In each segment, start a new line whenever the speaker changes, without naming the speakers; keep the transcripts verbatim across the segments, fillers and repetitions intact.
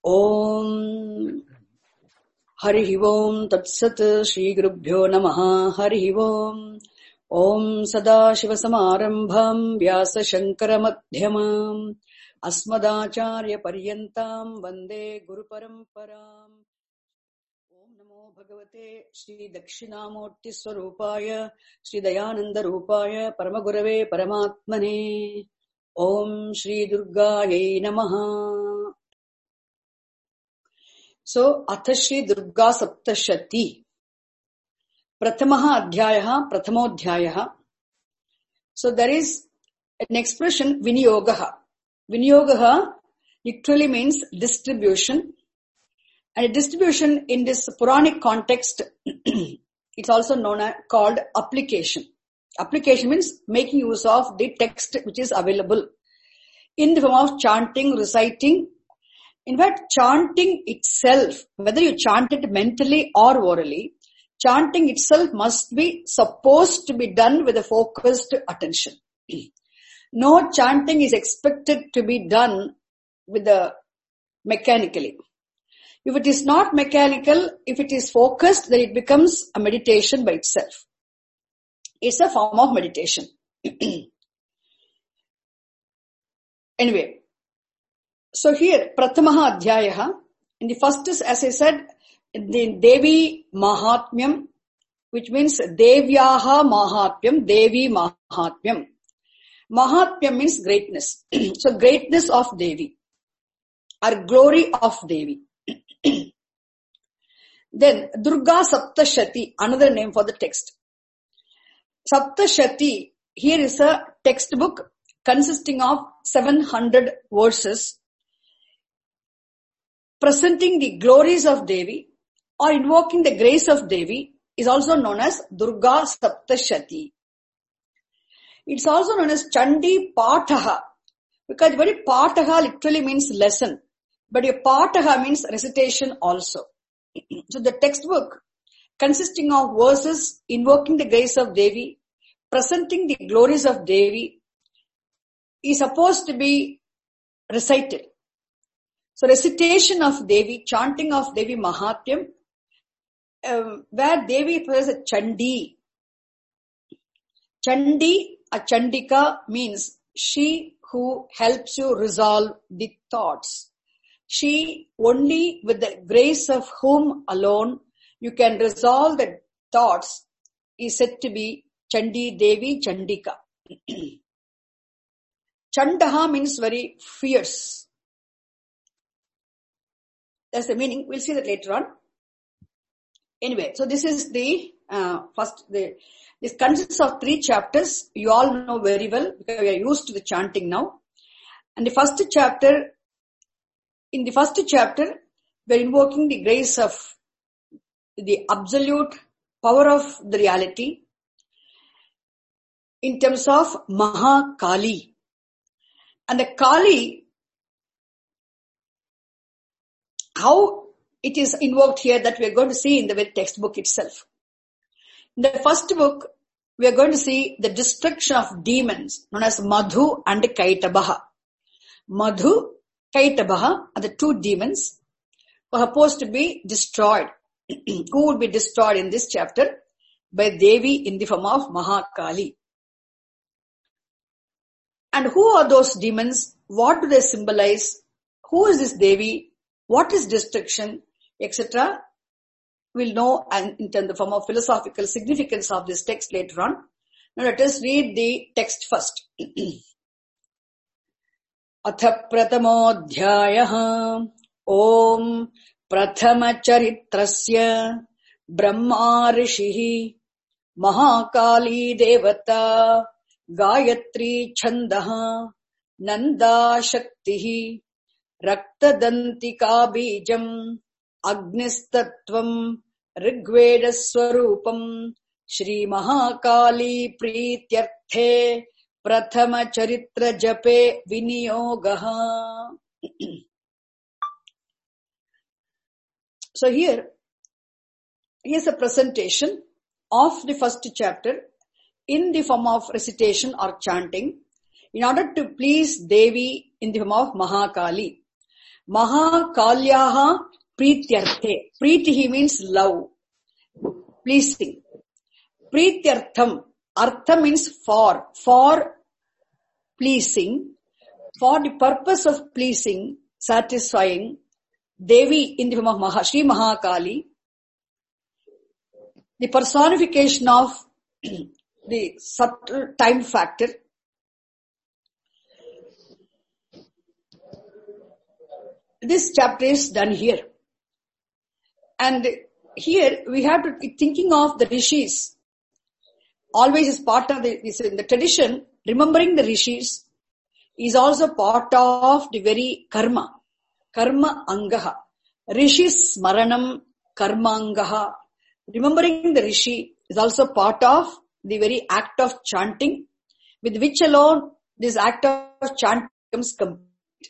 Om Harihi Om Tat Sat Shri Gurubhyo Namaha Harihi Om Om Sadashiva Samarambham Vyasa Shankara Madhyamam Asmadacharya Paryantam Vande Guru Paramparam. Om Namo Bhagavate Shri Dakshinamurti Swarupaya Shri Dayananda Rupaya Paramagurave Paramatmane. Om Shri Durgaye Namaha. So, Atha Shri Durga Saptashati. Pratamaha Adhyayaha, Prathamodhyayaha. So, there is an expression, Vinyogaha. Vinyogaha literally means distribution. And a distribution in this Puranic context, it's also known as called application. Application means making use of the text which is available in the form of chanting, reciting. In fact, chanting itself, whether you chant it mentally or orally, chanting itself must be supposed to be done with a focused attention. No chanting is expected to be done with the mechanically. If it is not mechanical, if it is focused, then it becomes a meditation by itself. It's a form of meditation. Anyway, so here, Pratamaha Adhyayaha, in the first is, as I said, the Devi Mahatmyam, which means Devyaha Mahatmyam, Devi Mahatmyam. Mahatmyam means greatness. So greatness of Devi, or glory of Devi. Then Durga Saptashati, another name for the text. Saptashati, here is a textbook consisting of seven hundred verses presenting the glories of Devi or invoking the grace of Devi is also known as Durga Saptashati. It's also known as Chandi Pataha, because very Pataha literally means lesson, but a Pataha means recitation also. So the textbook consisting of verses invoking the grace of Devi, presenting the glories of Devi, is supposed to be recited. So recitation of Devi, chanting of Devi Mahatmyam, uh, where Devi is a Chandi. Chandi, a Chandika means she who helps you resolve the thoughts. She only with the grace of whom alone you can resolve the thoughts is said to be Chandi Devi Chandika. Chandaha means very fierce. That's the meaning. We'll see that later on. Anyway, so this is the uh, first. The, this consists of three chapters. You all know very well because we are used to the chanting now. And the first chapter, in the first chapter, we are invoking the grace of the absolute power of the reality in terms of Maha Kali. And the Kali, how it is invoked here, that we are going to see in the very textbook itself. In the first book, we are going to see the destruction of demons known as Madhu and Kaitabaha. Madhu, Kaitabaha are the two demons who are supposed to be destroyed. Who would be destroyed in this chapter? By Devi in the form of Mahakali. And who are those demons? What do they symbolize? Who is this Devi? What is destruction, et cetera? We'll know and in the form of philosophical significance of this text later on. Now let us read the text first. Atha Prathamodhyayaha Om Prathama Charitrasya Brahma Rishihi Mahakali Devata Gayatri Chandaha Nanda Shaktihi Raktadantika Bijam Agnistatvam Rigveda Swarupam Shri Mahakali Prityarthe Prathama Charitra Jape Viniyogaha. So here, here's a presentation of the first chapter in the form of recitation or chanting in order to please Devi in the form of Mahakali. Mahakalyaha Prityarthe. Pritihi means love, pleasing. Prityartham. Artha means for. For pleasing. For the purpose of pleasing, satisfying. Devi in the form of Maha, Shri Mahakali. The personification of the subtle time factor. This chapter is done here. And here we have to be thinking of the rishis. Always is part of the, this, in the tradition, remembering the rishis is also part of the very karma. Karma angaha. Rishi smaranam karma angaha. Remembering the rishi is also part of the very act of chanting, with which alone this act of chanting becomes complete.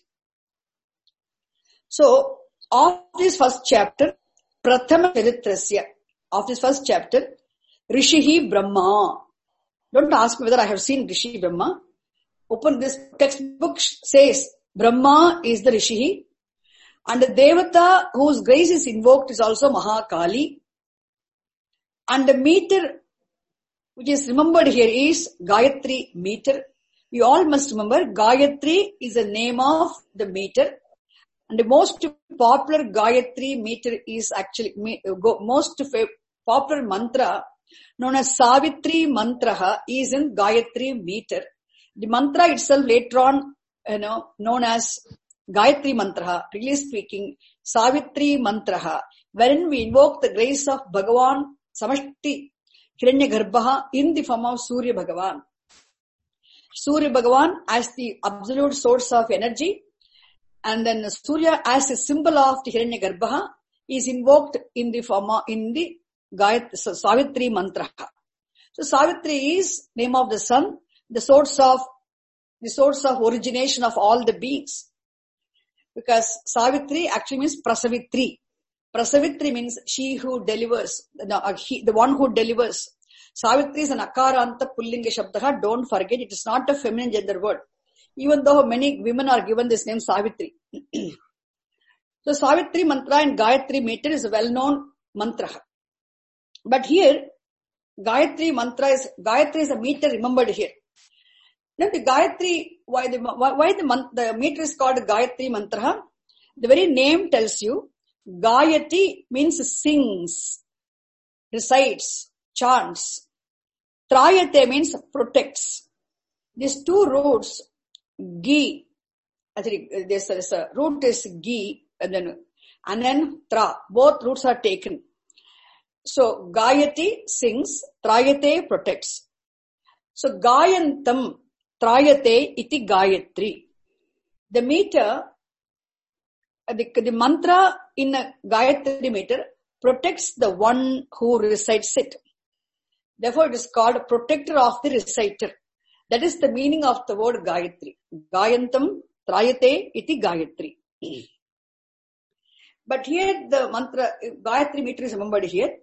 So, of this first chapter, Prathama Charitrasya, of this first chapter, Rishihi Brahma. Don't ask me whether I have seen Rishi Brahma. Open this textbook, says Brahma is the Rishihi, and the Devata whose grace is invoked is also Mahakali. And the meter which is remembered here is Gayatri meter. We all must remember Gayatri is the name of the meter. And the most popular Gayatri meter is actually, most popular mantra known as Savitri mantra is in Gayatri meter. The mantra itself later on, you know, known as Gayatri mantra, really speaking, Savitri mantra, wherein we invoke the grace of Bhagavan Samashti Hiranyagarbha in the form of Surya Bhagavan. Surya Bhagavan as the absolute source of energy, and then Surya as a symbol of the Hiranyagarbha is invoked in the form of, in the Gayatri, so Savitri mantra. So Savitri is name of the sun, the source of, the source of origination of all the beings. Because Savitri actually means Prasavitri. Prasavitri means she who delivers, the, he, the one who delivers. Savitri is an akaranta pullinga shabdaha. Don't forget, it is not a feminine gender word. Even though many women are given this name Savitri. So Savitri mantra and Gayatri meter is a well-known mantra. But here, Gayatri mantra is, Gayatri is a meter remembered here. Now the Gayatri, why the, why the, the meter is called Gayatri mantra? The very name tells you, Gayati means sings, recites, chants. Trayate means protects. These two roots, gi, I think there's a, there's a root is gi, and then, and then tra, both roots are taken. So, Gayati sings, Trayate protects. So, Gayantam, Trayate iti Gayatri. The meter, the, the mantra in a Gayatri meter protects the one who recites it. Therefore, it is called protector of the reciter. That is the meaning of the word Gayatri. Gayantam, Trayate iti Gayatri. But here the mantra, Gayatri meter is remembered here.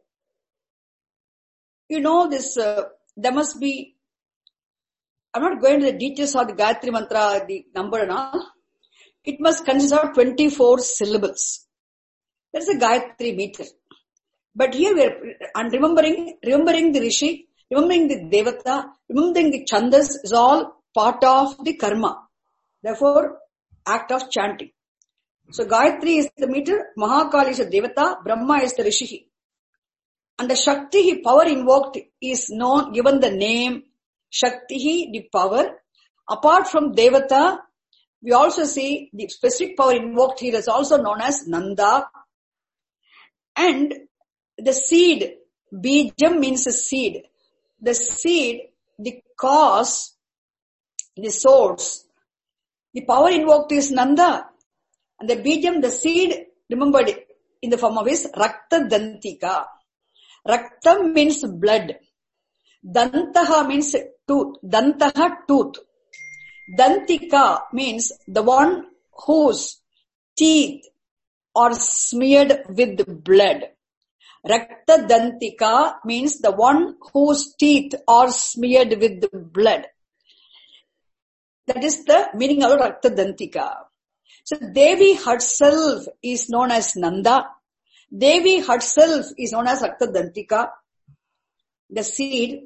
You know this, uh, there must be, I'm not going to the details of the Gayatri mantra, the number and all. It must consist of twenty-four syllables. That's a Gayatri meter. But here we are, and remembering, remembering the Rishi, remembering the Devata, remembering the Chandas is all part of the karma. Therefore, act of chanting. So Gayatri is the meter, Mahakali is the Devata, Brahma is the Rishi. And the Shakti, power invoked, is known, given the name Shakti, the power. Apart from Devata, we also see the specific power invoked here is also known as Nanda. And the seed, Bijam means a seed. The seed, the cause, the source. The power invoked is Nanda. And the Bijam, the seed, remembered in the form of is Rakta Dantika. Raktam means blood. Dantaha means tooth. Dantaha tooth. Dantika means the one whose teeth are smeared with blood. Rakta Dantika means the one whose teeth are smeared with blood. That is the meaning of Rakta Dantika. So Devi herself is known as Nanda. Devi herself is known as Raktadantika, the seed.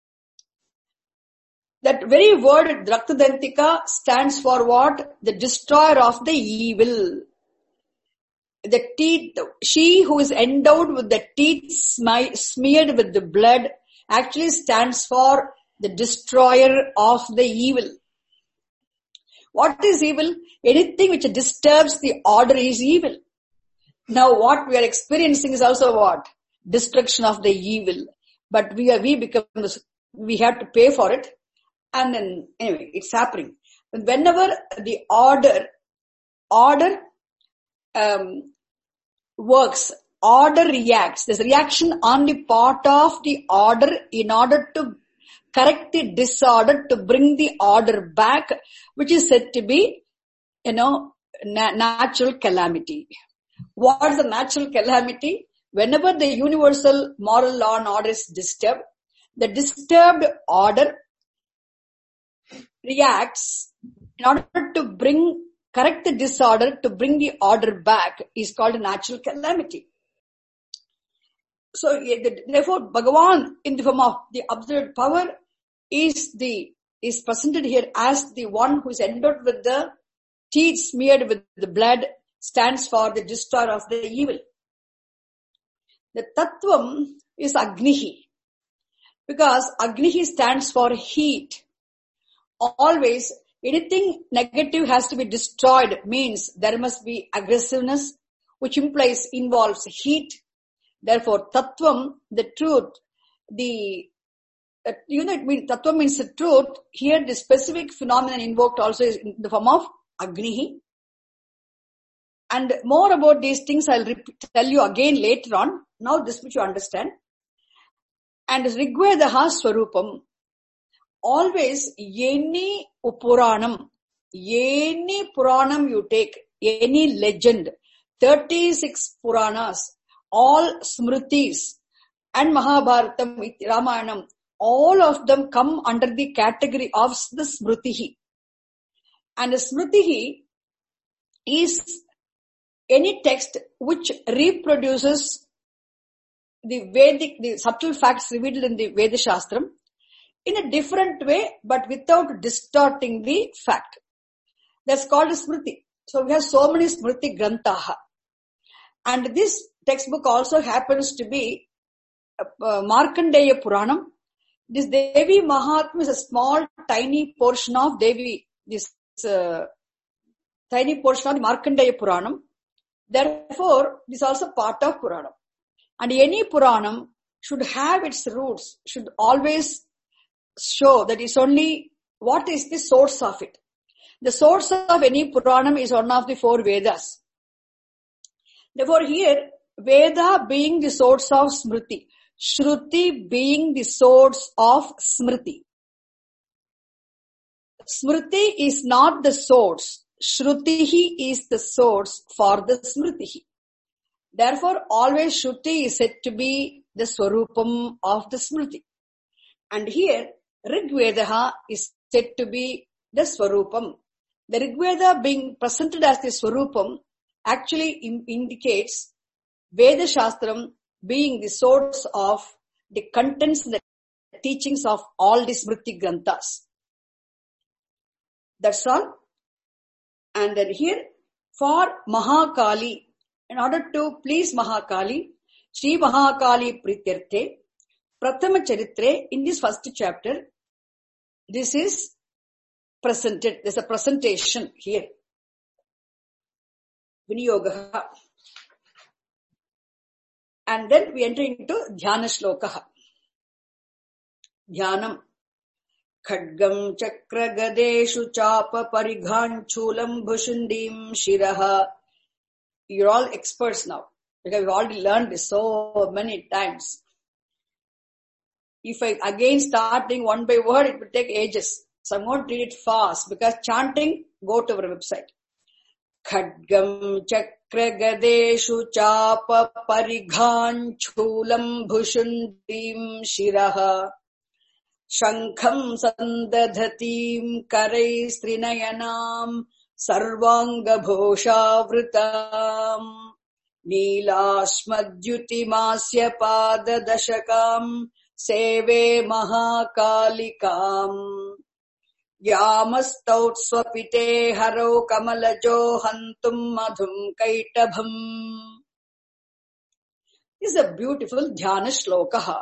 That very word Raktadantika stands for what? The destroyer of the evil. The teeth, she who is endowed with the teeth smeared with the blood actually stands for the destroyer of the evil. What is evil? Anything which disturbs the order is evil. Now what we are experiencing is also what? Destruction of the evil. But we are, we become, we have to pay for it. And then, anyway, it's happening. Whenever the order, order, um, works, order reacts. There's a reaction on the part of the order in order to correct the disorder, to bring the order back, which is said to be, you know, na- natural calamity. What is the natural calamity? Whenever the universal moral law and order is disturbed, the disturbed order reacts in order to bring, correct the disorder, to bring the order back is called a natural calamity. So, therefore, Bhagavan in the form of the absolute power is the, is presented here as the one who is endowed with the teeth smeared with the blood, stands for the destroyer of the evil. The Tattvam is Agnihi, because Agnihi stands for heat. Always, anything negative has to be destroyed, means there must be aggressiveness, which implies, involves heat. Therefore, Tattvam, the truth, the, uh, you know, it means, Tattvam means the truth. Here, the specific phenomenon invoked also is in the form of Agnihi. And more about these things I'll repeat, tell you again later on. Now this which you understand. And Rigvedaha Swarupam. Always, any Puranam, any Puranam you take, any legend, thirty-six Puranas, all Smritis and Mahabharatam, Ramayanam, all of them come under the category of the Smritihi. And the Smritihi is any text which reproduces the Vedic, the subtle facts revealed in the Veda Shastram in a different way, but without distorting the fact. That's called a Smriti. So we have so many Smriti Grantaha. And this textbook also happens to be uh, Markandeya Puranam. This Devi Mahatmya is a small, tiny portion of Devi, this uh, tiny portion of the Markandeya Puranam. Therefore, this is also part of Puranam. And any Puranam should have its roots, should always show that it's only, what is the source of it? The source of any Puranam is one of the four Vedas. Therefore here, Veda being the source of Smriti, Shruti being the source of Smriti. Smriti is not the source. Shrutihi is the source for the Smritihi. Therefore, always Shruti is said to be the Swarupam of the Smriti. And here, Rigvedaha is said to be the Swarupam. The Rigveda being presented as the Swarupam actually in- indicates Veda Shastram being the source of the contents and the teachings of all the Smriti Granthas. That's all. And then here, for Mahakali, in order to please Mahakali, Sri Mahakali Prityarthe, Prathama Charitre, in this first chapter, this is presented. There's a presentation here. Viniyogaha. And then we enter into Dhyana Shlokaha. Dhyanam. Khadgam chakra gadeshu chapa parighan chulam bhushandim shiraha. You're all experts now, because we've already learned this so many times. If I again starting one by word, it will take ages. So I'm going to read it fast, because chanting, go to our website. Khadgam chakra gadeshu chapa parighan chulam bhushandim shiraha. Shankham sandadhatim karai strinayanam sarvanga bhoshavritam neelashmadhyutimasya padadashakam seve mahakalikam Yamastaut swapite haro kamalajo hantum madhum kaitabham. This is a beautiful dhyana shloka.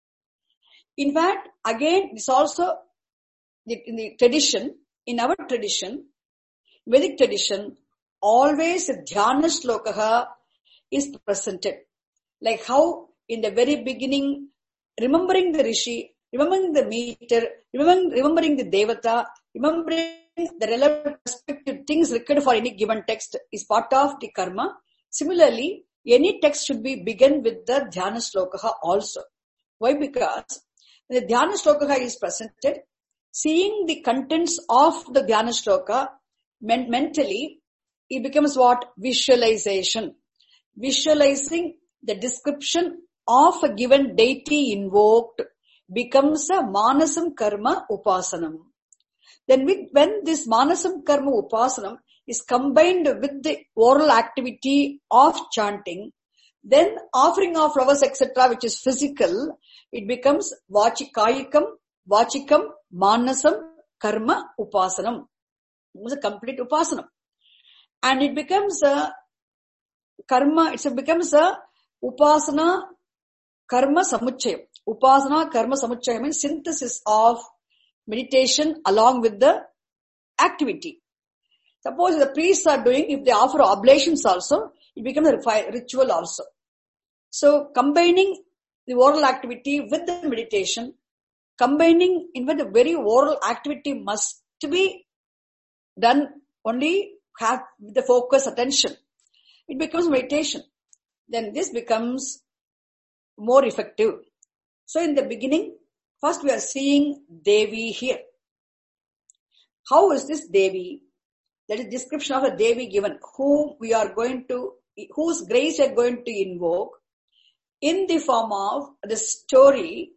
In fact, again, this also in the tradition, in our tradition, Vedic tradition, always a dhyana shloka is presented. Like how in the very beginning, remembering the rishi, remembering the meter, remembering, remembering the devata, remembering the relevant respective things required for any given text is part of the karma. Similarly, any text should be begun with the dhyana shloka also. Why? Because when the dhyana shloka is presented, seeing the contents of the dhyana shloka men- mentally, it becomes what? Visualization. Visualizing the description of a given deity invoked becomes a manasam karma upasanam. Then with, when this manasam karma upasanam is combined with the oral activity of chanting, then offering of flowers, et cetera, which is physical, it becomes vachikayikam, vachikam, manasam, karma, upasanam. It was a complete upasanam. And it becomes a karma, it becomes a upasana karma samuchayam. Upasana karma samuchayam means synthesis of meditation along with the activity. Suppose the priests are doing, if they offer oblations also, it becomes a ritual also. So combining the oral activity with the meditation, combining in fact the very oral activity must be done only have with the focus attention. It becomes meditation. Then this becomes more effective. So in the beginning, first we are seeing Devi here. How is this Devi? That is description of a Devi given, whom we are going to, whose grace we are going to invoke in the form of the story,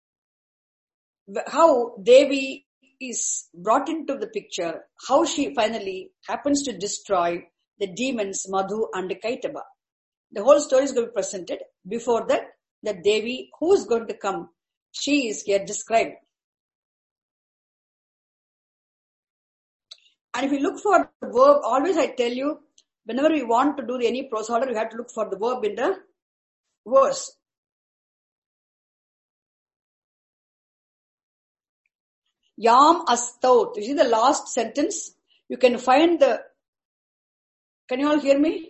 how Devi is brought into the picture, how she finally happens to destroy the demons Madhu and Kaitaba. The whole story is going to be presented. Before that, the Devi who is going to come, she is here described. And if you look for the verb, always I tell you, whenever we want to do any prose order, you have to look for the verb in the verse. Yam astaut. You see the last sentence? You can find the, can you all hear me?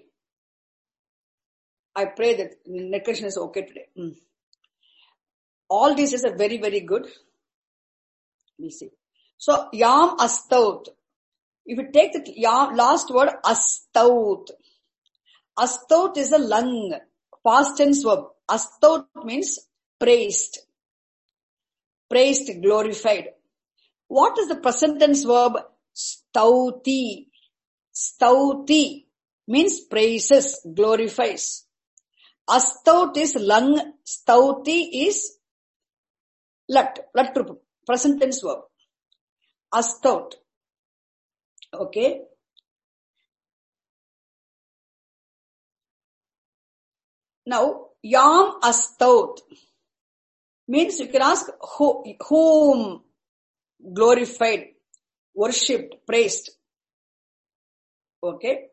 I pray that net connection is okay today. Mm. All these are very, very good. Let me see. So, yam astaut. If you take the yam, last word, astaut. Astaut is a lung, past tense verb. Astaut means praised. Praised, glorified. What is the present tense verb? Stauti. Stauti means praises, glorifies. Astaut is lung, stauti is lat, lat, present tense verb. Astaut. Okay. Now, yam astaut means you can ask who, whom glorified, worshipped, praised. Okay.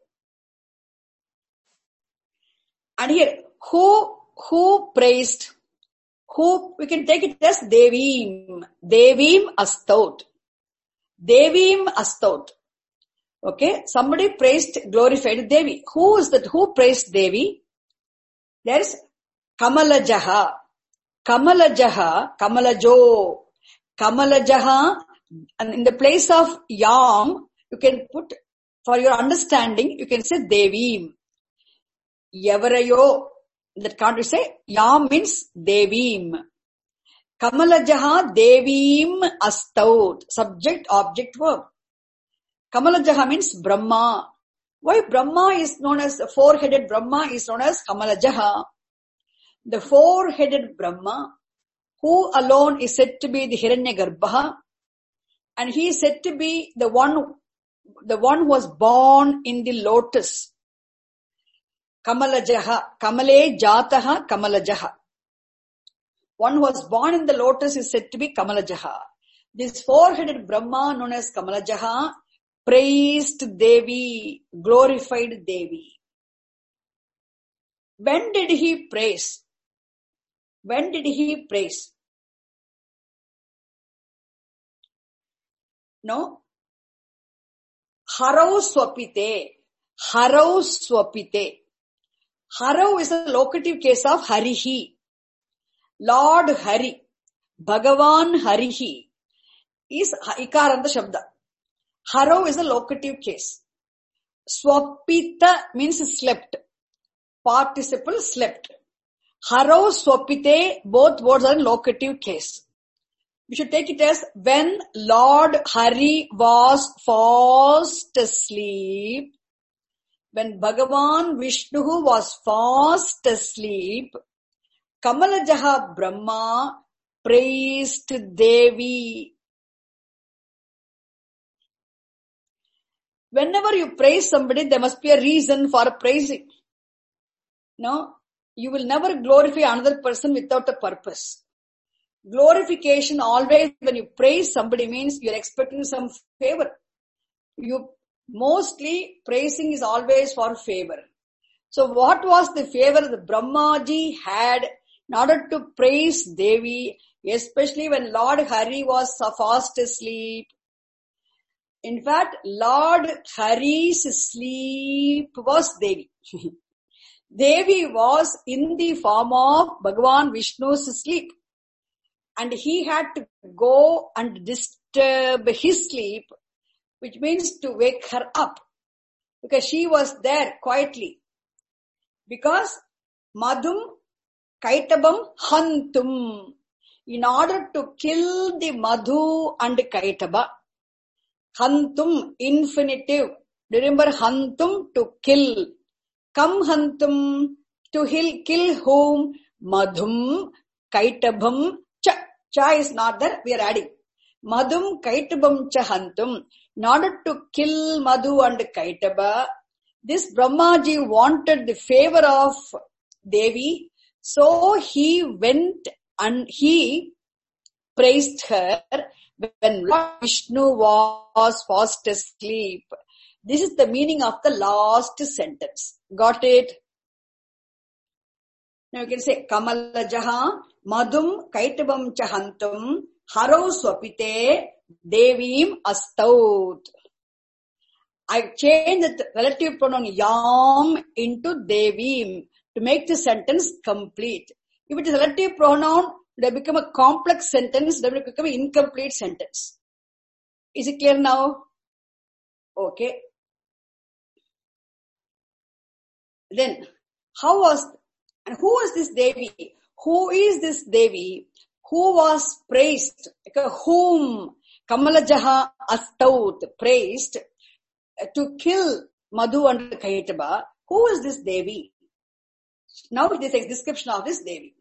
And here, who, who praised, who, we can take it as Devim. Devim astaut. Devim astaut. Okay. Somebody praised, glorified Devi. Who is that? Who praised Devi? There is Kamalajaha. Kamalajaha, Kamalajo. Kamalajaha, and in the place of Yam, you can put, for your understanding, you can say Devim. Yavarayo, that can't you say? Yam means Devim. Kamalajaha Devim astaut. Subject, object, verb. Kamalajaha means Brahma. Why Brahma is known as, the four-headed Brahma is known as Kamalajaha? The four-headed Brahma, who alone is said to be the Hiranyagarbha, and he is said to be the one the one who was born in the lotus. Kamalajaha, Kamale Jataha Kamalajaha. One who was born in the lotus is said to be Kamalajaha. This four-headed Brahma known as Kamalajaha praised Devi, glorified Devi. When did he praise? When did he praise? No? Harau swapite. Harau swapite. Harau is a locative case of Harihi. Lord Hari. Bhagavan Harihi is Ikaranta Shabda. Harau is a locative case. Swapita means slept. Participle slept. Harau swapite, both words are in locative case. We should take it as when Lord Hari was fast asleep, when Bhagavan Vishnu was fast asleep, Kamalajaha Brahma praised Devi. Whenever you praise somebody, there must be a reason for praising. No, you will never glorify another person without a purpose. Glorification always, when you praise somebody, means you're expecting some favor. You mostly praising is always for favor. So what was the favor that Brahmaji had in order to praise Devi, especially when Lord Hari was fast asleep? In fact, Lord Hari's sleep was Devi. Devi was in the form of Bhagavan Vishnu's sleep. And he had to go and disturb his sleep, which means to wake her up. Because she was there quietly. Because Madhum Kaitabam Hantum. In order to kill the Madhu and Kaitaba, Hantum, infinitive. Remember Hantum, to kill. Kam Hantum, to kill whom? Madhum Kaitabam Cha. Cha is not there, we are adding. Madhum Kaitabam Cha Hantum. In order to kill Madhu and Kaitaba, this Brahmaji wanted the favor of Devi, so he went and he praised her when Lord Vishnu was fast asleep. This is the meaning of the last sentence. Got it? Now you can say, Kamalajaha, Madhum Kaitabam Chahantum, Harau Swapite, Devim Astaut. I changed the relative pronoun Yam into Devim to make the sentence complete. If it is a relative pronoun, it will become a complex sentence, it will become an incomplete sentence. Is it clear now? Okay. Then, how was, and who was this Devi? Who is this Devi? Who was praised? Whom Kamalajaha Astaut praised to kill Madhu and Kaitaba. Who is this Devi? Now this is a description of this Devi.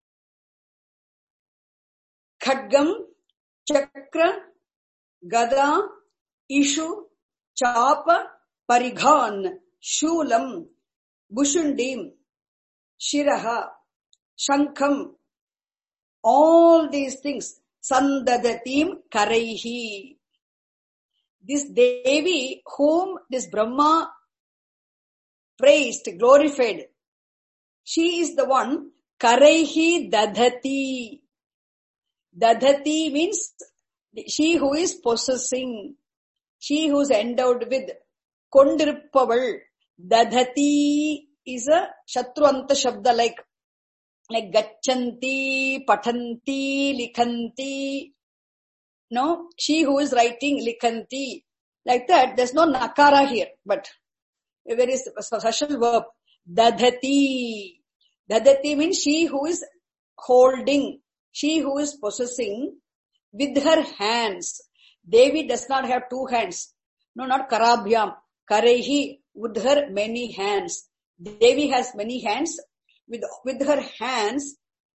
Khadgam, Chakra, Gada, Ishu, Chapa, Parighan, Shulam, Bushundim, Shiraha, Shankam, all these things, Sandadatim Karaihi. This Devi whom this Brahma praised, glorified, she is the one, Karaihi Dadhati. Dadhati means she who is possessing, she who is endowed with, Kondiruppaval. Dadhati is a Shatruanta Shabda like, like Gachanti, Patanti, Likhanti. No, she who is writing Likhanti. Like that, there's no Nakara here, but a very special verb. Dadhati. Dadhati means she who is holding, she who is possessing with her hands. Devi does not have two hands. No, not Karabhyam. Karehi, with her many hands. Devi has many hands. With, with her hands,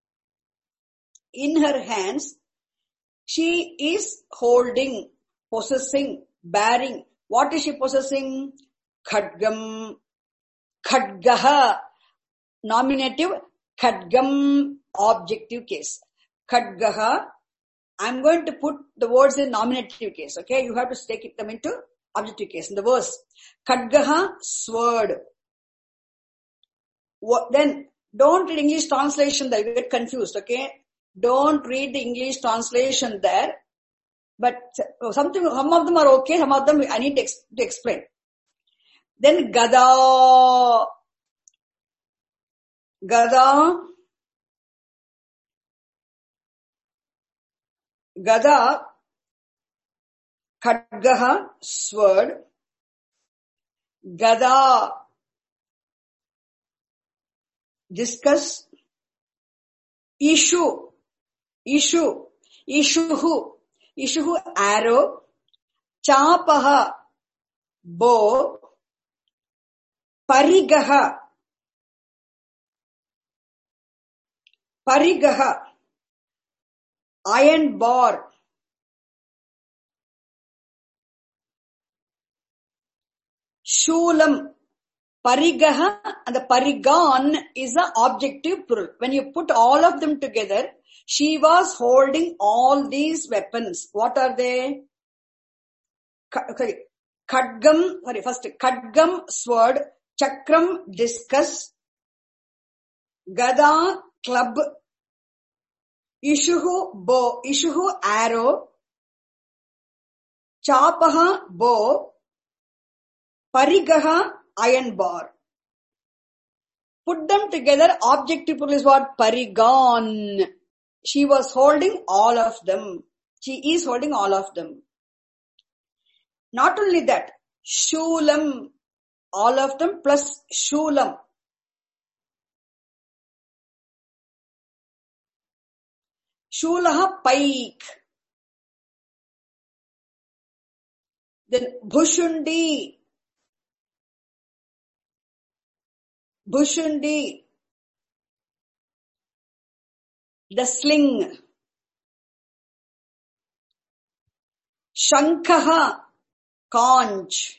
in her hands, she is holding, possessing, bearing What is she possessing? Khadgam. Khadgaha. Nominative. Khadgam. Objective case. Khadgaha. I'm going to put the words in nominative case. Okay. You have to take them into objective case in the verse. Khadgaha. Sword. What, then don't read English translation there. You get confused. Okay. Don't read the English translation there. But something, some of them are okay, some of them I need to, ex- to explain. Then Gada. Gada. Gada. Khadgaha. Sword. Gada. Discuss. Issue. Issue. Issuhu. Ishuhu, arrow. Chapaha, bow. Parigaha. Parigaha, iron bar. Shulam. Parigaha and the parigan is an objective plural. When you put all of them together, she was holding all these weapons. What are they? Sorry, Khadgam, sorry, first Khadgam, sword, Chakram, discus, Gada, club, Ishuhu, bow, Ishuhu, arrow, Chapaha, bow, Parigaha, iron bar. Put them together, objective plural is what? Parigan. She was holding all of them. She is holding all of them. Not only that, Shulam, all of them plus Shulam. Shulaha, pike. Then Bhushundi. Bhushundi. The sling. Shankaha, conch.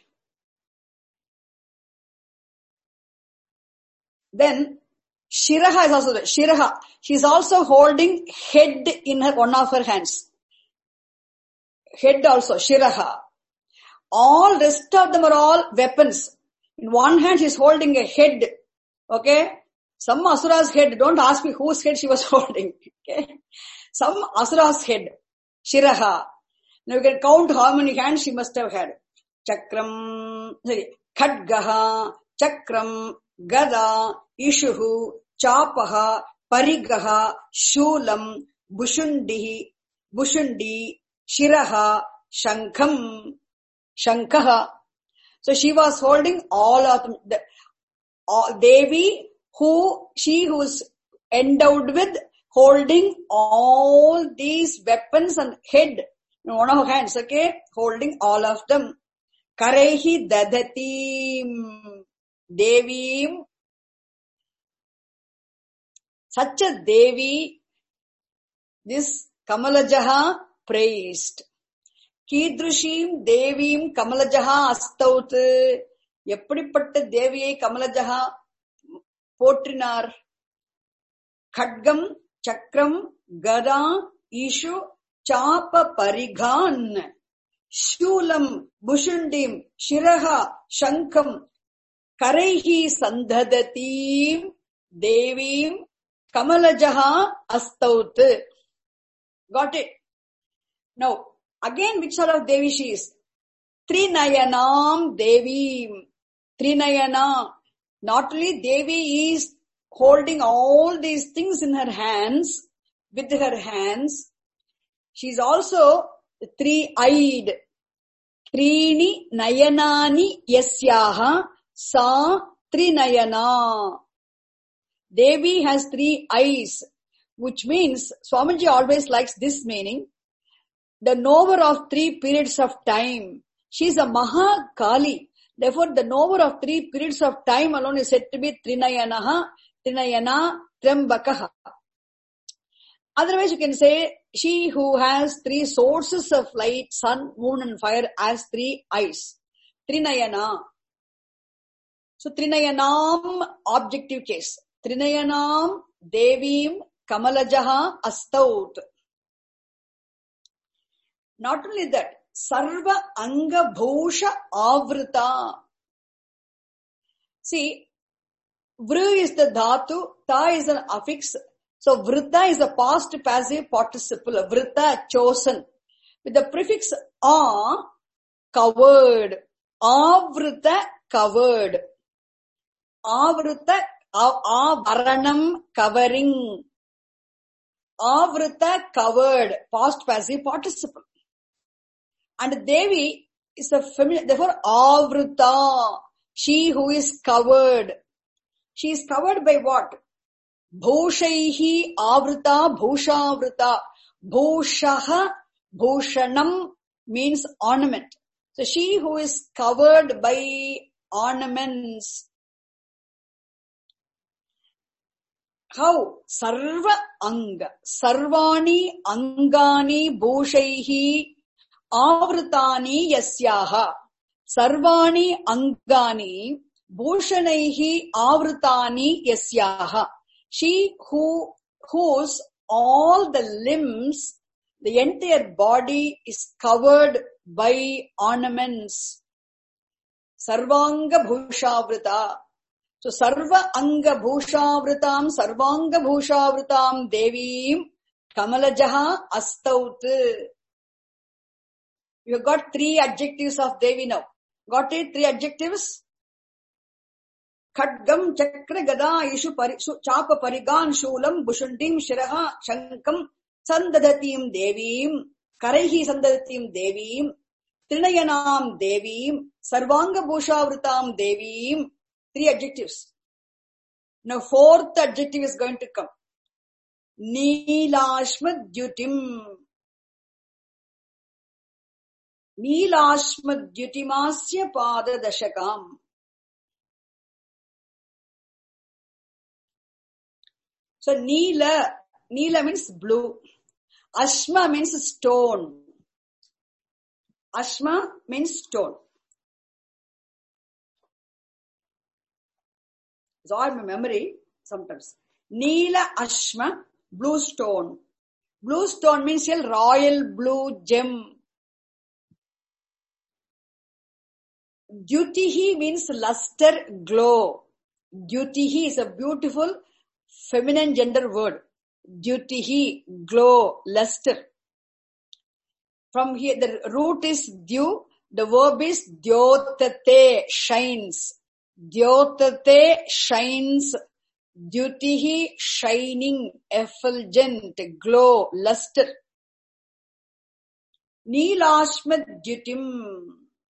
Then Shiraha is also there. Shiraha. She is also holding head in her one of her hands. Head also, Shiraha. All rest of them are all weapons. In one hand she is holding a head. Okay. Some Asura's head. Don't ask me whose head she was holding. Okay. Some Asura's head. Shiraha. Now you can count how many hands she must have had. Chakram, sorry, Khadgaha, Chakram, Gada, Ishuhu, Chapaha, Parigaha, Shulam, Bhushundi, Bhushundi, Shiraha, Shankam, Shankaha. So she was holding all of them. The, all, Devi, who, she who is endowed with holding all these weapons and head in one of her hands, okay? Holding all of them. Karehi dadatim Devim. Such a Devi, this Kamalajaha praised. Kidrushim Devim Kamalajaha astaut. Eppudipatta Deviyai Kamalajaha போற்றினார். Khadgam, Chakram, Gada, Ishu, Chapa, Parigan, Shulam, Bhushandim, Shiraha, Shankam, Karaihi, Sandhadatim, Devim, Kamalajaha, Astaut. Got it? Now, again, which sort of Devi she is? Trinayanam Devim. Trinayana. Not only Devi is holding all these things in her hands, with her hands, she is also three-eyed. Trini nayanani yasyaha sa trinayana. Devi has three eyes, which means, Swamiji always likes this meaning, the knower of three periods of time. She is a Maha Kali. Therefore, the knower of three periods of time alone is said to be Trinayanaha, Trinayana, Trambakaha. Otherwise, you can say, she who has three sources of light, sun, moon and fire, has three eyes. Trinayana. So Trinayanam, objective case. Trinayanam Devim Kamalajaha Astaut. Not only that, Sarva Anga Bhusha Avrita. See, Vru is the dhatu, Ta is an affix. So Vrita is a past passive participle. Vrita, chosen. With the prefix A, covered. Avrita, covered. Avrita, avaranam, covering. Avrita, covered. Past passive participle. And Devi is a feminine, therefore Avrita, she who is covered. She is covered by what? Bhushaihi Avrita, Bhushavrita. Bhushaha, Bhushanam means ornament. So she who is covered by ornaments. How? Sarva Anga. Sarvani Angani Bhushaihi Avritani Yasyaha. Sarvani Angani Bhushanaihi Avritani Yasyaha. She who, whose all the limbs, the entire body is covered by ornaments. Sarvanga Bhushavrita. So Sarva Anga Bhushavritam, Sarvanga Bhushavritam Devim Kamalajaha Astaut. You have got three adjectives of Devi now. Got it? Three adjectives? Khadgam Chakra Gada Ishu Chapa Parigan Shulam Bushundim Shiraha Shankam Sandadatim Devim Karaihi Sandadatim Devim Trinayanam Devim Sarvanga Bhushavritam Devim. Three adjectives. Now fourth adjective is going to come. Neelashma Dyutim. Neelashma Dyutimasya Pada Dashakam. So Neela, Neela means blue. Ashma means stone. Ashma means stone. It's all my memory sometimes. Neela Ashma, blue stone. Blue stone means a royal blue gem. Dyutihi means luster, glow. Dyutihi is a beautiful feminine gender word. Dyutihi, glow, luster. From here, the root is dyu, the verb is dyotate, shines. Dyotate, shines. Dyutihi, shining, effulgent, glow, luster. Neelashma Dyutim.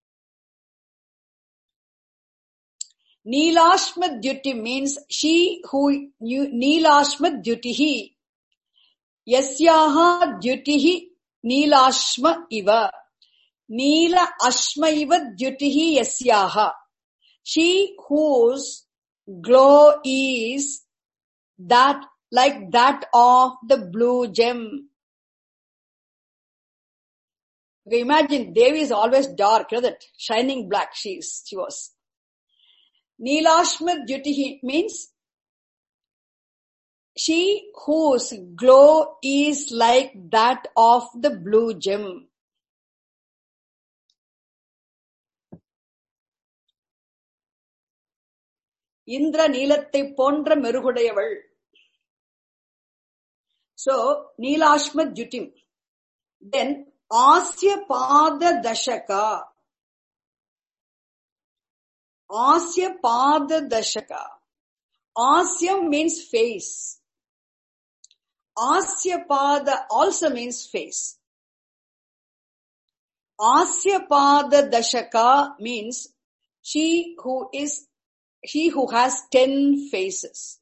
Neelashma Dyuti means she who, Neelashma Dyutihi. Yasyaha Dyutihi Neelashma iva. Neela Ashma iva Dyutihi Yasyaha. She whose glow is that, like that of the blue gem. Okay, imagine Devi is always dark, isn't it? Shining black she is, she was. Neelashma Dyutihi means she whose glow is like that of the blue gem. Indra Neelathai Pondra Merugudayaval. So, Neelashma Dyutim. Then, Asya Pada Dashaka. Asya Pada Dashaka. Asya means face. Asya Pada also means face. Asya Pada Dashaka means she who is, she who has ten faces.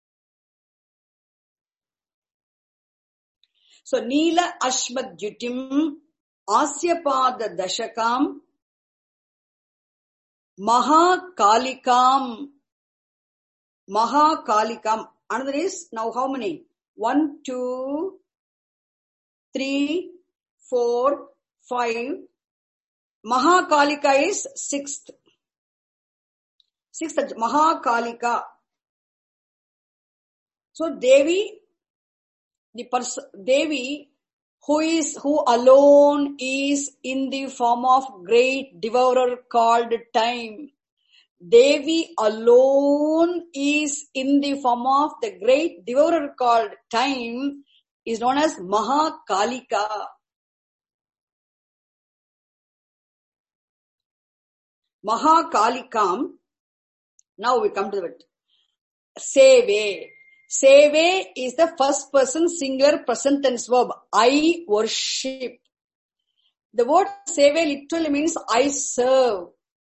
So, Neela Ashma Dyutim, Asya Pada Dashakam, Mahakalikam, Mahakalikam. Another is, now how many? One, two, three, four, five, Mahakalika is sixth. Sixth, Mahakalika. So Devi, the person, Devi, who is, who alone is in the form of great devourer called time. Devi alone is in the form of the great devourer called time is known as Mahakalika. Mahakalikam. Now we come to the word. Seve. Seve is the first person singular present tense verb. I worship. The word seve literally means I serve.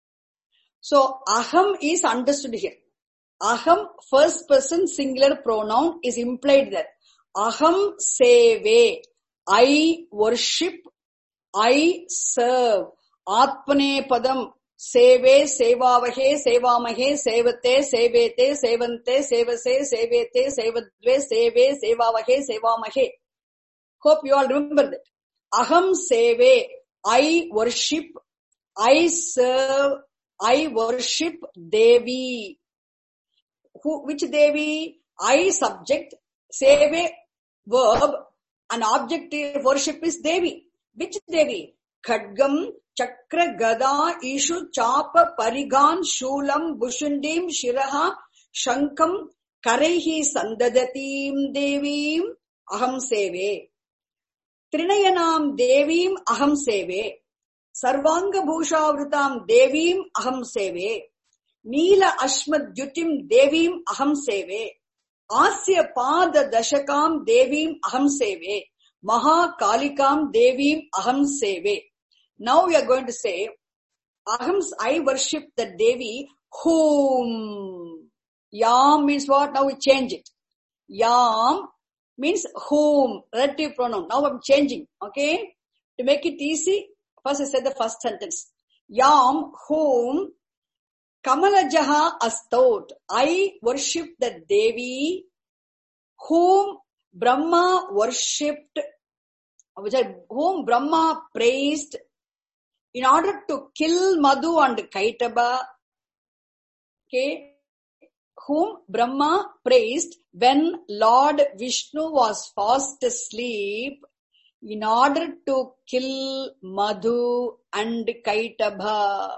So aham is understood here. Aham, first person singular pronoun, is implied there. Aham seve. I worship. I serve. Atmane padam. Seve, sevavahe, sevamahe, sevate, sevete, sevante, sevase, sevete, sevadve, seve, sevavahe, sevamahe. Hope you all remember that. Aham seve. I worship. I serve. I worship Devi. Who, which Devi? I subject. Seve verb. An object of worship is Devi. Which Devi? Khadgam, Chakra, Gada, Ishu, Chapa, Parigan, Shulam, Bushundim, Shiraha, Shankam, Karaihi, Sandadatim, Devim, Aham Seve. Trinayanam, Devim, Aham Seve. Sarvanga Bhushavrutam, Devim, Aham Seve. Neela Ashmadhyutim, Devim, Aham Seve. Asya Pada Dashakam, Devim, Aham Seve. Maha Kalikam, Devim, Aham Seve. Now we are going to say, Aham, I worship the Devi, whom. Yam means what? Now we change it. Yam means whom, relative pronoun. Now I'm changing, okay? To make it easy, first I said the first sentence. Yam, whom, Kamalajaha astot. I worship the Devi, whom Brahma worshipped, whom Brahma praised, in order to kill Madhu and Kaitaba, okay, whom Brahma praised when Lord Vishnu was fast asleep, in order to kill Madhu and Kaitaba.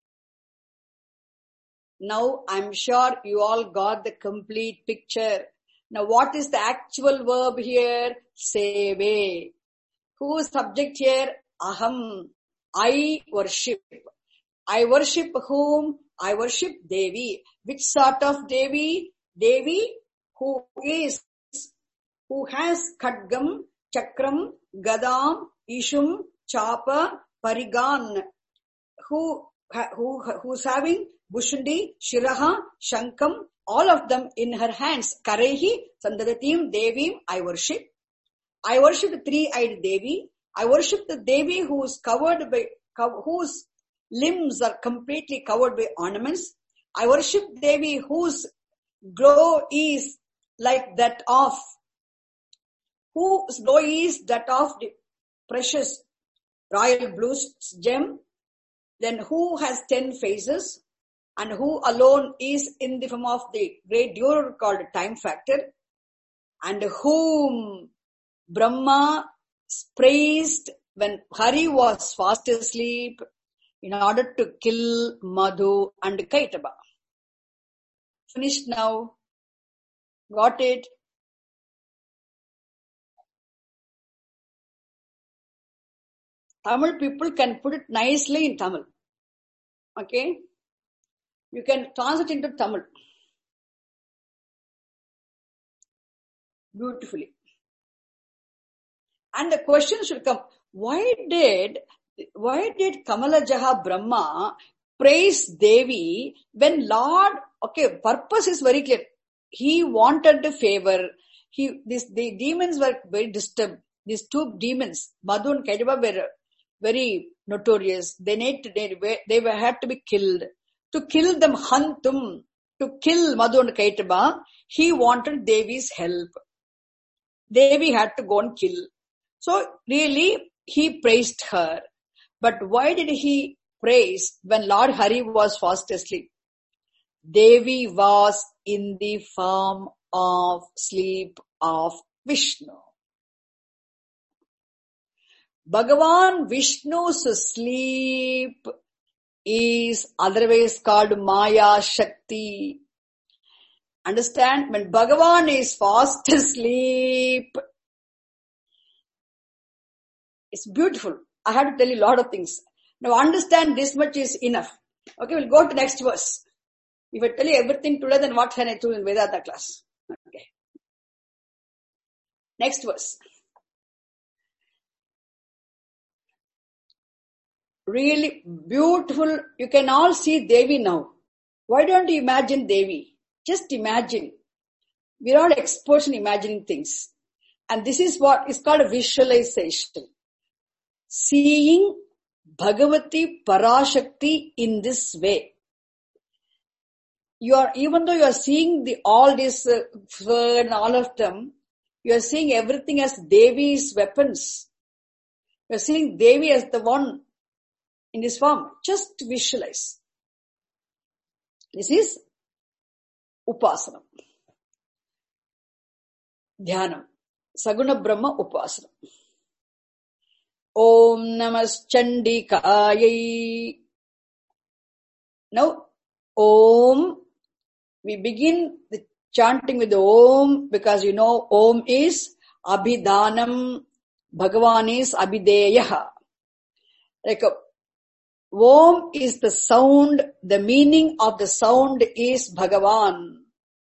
Now I'm sure you all got the complete picture. Now what is the actual verb here? Seve. Who is subject here? Aham. I worship. I worship whom? I worship Devi. Which sort of Devi? Devi who is, who has Khadgam, Chakram, Gadam, Ishum, Chapa, Parigan. Who, who, who's having Bushundi, Shiraha, Shankam, all of them in her hands. Karehi, Sandadatim, Devim, I worship. I worship the three-eyed Devi. I worship the Devi who is covered by, whose limbs are completely covered by ornaments. I worship Devi whose glow is like that of, whose glow is that of the precious royal blue gem. Then who has ten faces and who alone is in the form of the great devourer called time factor, and whom Brahma praised when Hari was fast asleep in order to kill Madhu and Kaitaba. Finished now? Got it? Tamil people can put it nicely in Tamil. Okay? You can translate into Tamil. Beautifully. And the question should come, why did, why did Kamalajaha Brahma praise Devi when Lord, okay, purpose is very clear. He wanted the favor. He, this, the demons were very disturbed. These two demons, Madhu and Kaitaba, were very notorious. They need to, they, they were, had to be killed. To kill them, Hantum, to kill Madhu and Kaitaba, he wanted Devi's help. Devi had to go and kill. So really, he praised her. But why did he praise when Lord Hari was fast asleep? Devi was in the form of sleep of Vishnu. Bhagavan Vishnu's sleep is otherwise called Maya Shakti. Understand? When Bhagavan is fast asleep, it's beautiful. I have to tell you a lot of things. Now understand this much is enough. Okay, we'll go to next verse. If I tell you everything today, then what can I do in Vedanta class? Okay. Next verse. Really beautiful. You can all see Devi now. Why don't you imagine Devi? Just imagine. We're all experts in imagining things. And this is what is called a visualization. Seeing Bhagavati Parashakti in this way. You are, even though you are seeing the, all this uh, and all of them, you are seeing everything as Devi's weapons. You are seeing Devi as the one in this form. Just visualize. This is Upasana. Dhyanam. Saguna Brahma Upasana. Om Namas Chandikayai. Now, Om. We begin the chanting with the Om because you know Om is Abhidhanam. Bhagavan is Abhideyaha. Like a Om is the sound. The meaning of the sound is Bhagavan.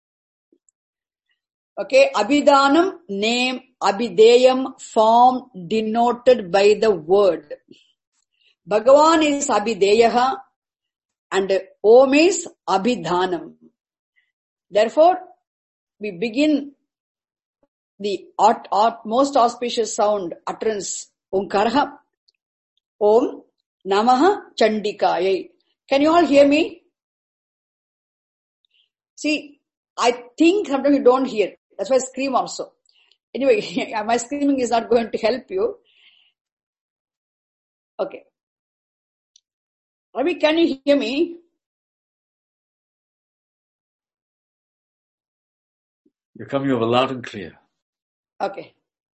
Okay, Abhidhanam, name, Abhideyam, form denoted by the word. Bhagavan is Abhideyaha and Om is Abhidhanam. Therefore, we begin the art, art, most auspicious sound, utterance, Omkaraha, Om Namaha Chandikayai. Can you all hear me? See, I think sometimes you don't hear. That's why I scream also. Anyway, my screaming is not going to help you. Okay. Ravi, can you hear me?
You're coming over loud and clear.
Okay.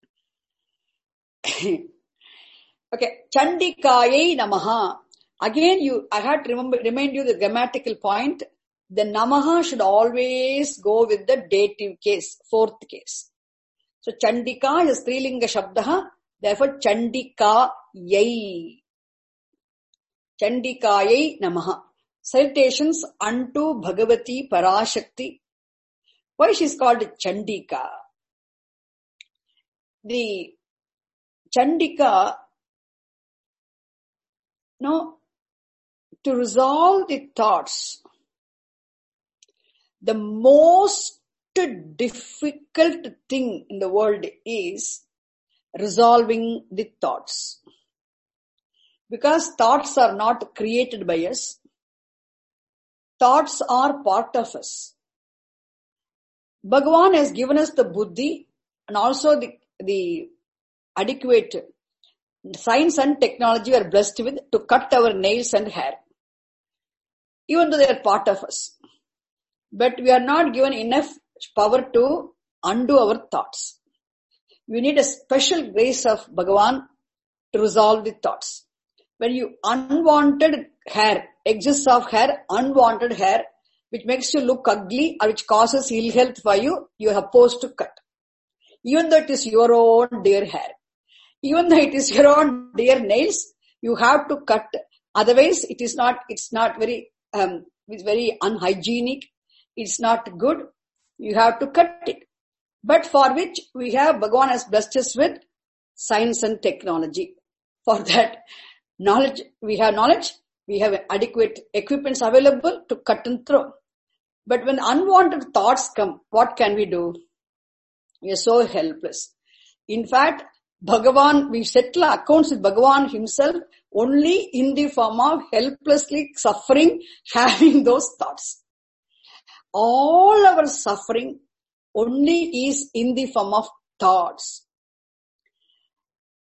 Okay. Chandikayai Namaha. Again, you, I had to remember, remind you the grammatical point. The Namaha should always go with the dative case, fourth case. So Chandika is Strilinga Shabdaha, therefore Chandikayai. Chandikayai Namaha. Salutations unto Bhagavati Parashakti. Why she is called Chandika? The Chandika, no, to resolve the thoughts, the most difficult thing in the world is resolving the thoughts. Because thoughts are not created by us. Thoughts are part of us. Bhagavan has given us the buddhi and also the, the adequate science and technology we are blessed with to cut our nails and hair. Even though they are part of us. But we are not given enough power to undo our thoughts. We need a special grace of Bhagavan to resolve the thoughts. When you unwanted hair, excess of hair, unwanted hair, which makes you look ugly or which causes ill health for you, you are supposed to cut. Even though it is your own dear hair. Even though it is your own dear nails, you have to cut. Otherwise, it is not, it's not very, um, it's very unhygienic. It's not good. You have to cut it. But for which we have, Bhagavan has blessed us with science and technology. For that knowledge, we have knowledge, we have adequate equipments available to cut and throw. But when unwanted thoughts come, what can we do? We are so helpless. In fact, Bhagavan, we settle accounts with Bhagavan himself only in the form of helplessly suffering, having those thoughts. All our suffering only is in the form of thoughts.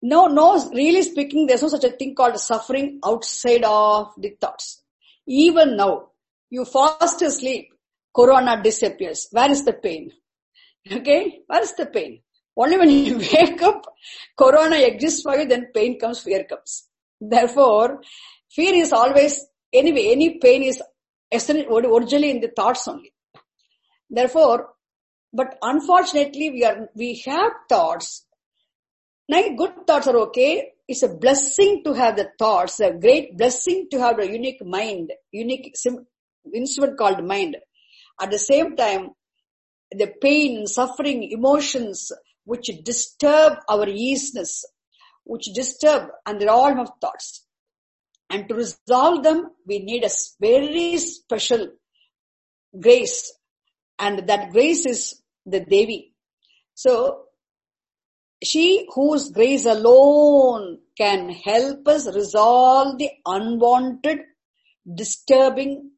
No, no, really speaking, there's no such a thing called suffering outside of the thoughts. Even now, you fast asleep, corona disappears. Where is the pain? Okay? Where is the pain? Only when you wake up, corona exists for you, then pain comes, fear comes. Therefore, fear is always, anyway, any pain is originally in the thoughts only. Therefore, but unfortunately, we are, we have thoughts. Now, good thoughts are okay. It's a blessing to have the thoughts, a great blessing to have a unique mind, unique instrument called mind. At the same time, the pain, suffering, emotions, which disturb our easiness, which disturb, and there are all of thoughts. And to resolve them, we need a very special grace. And that grace is the Devi. So, she whose grace alone can help us resolve the unwanted, disturbing,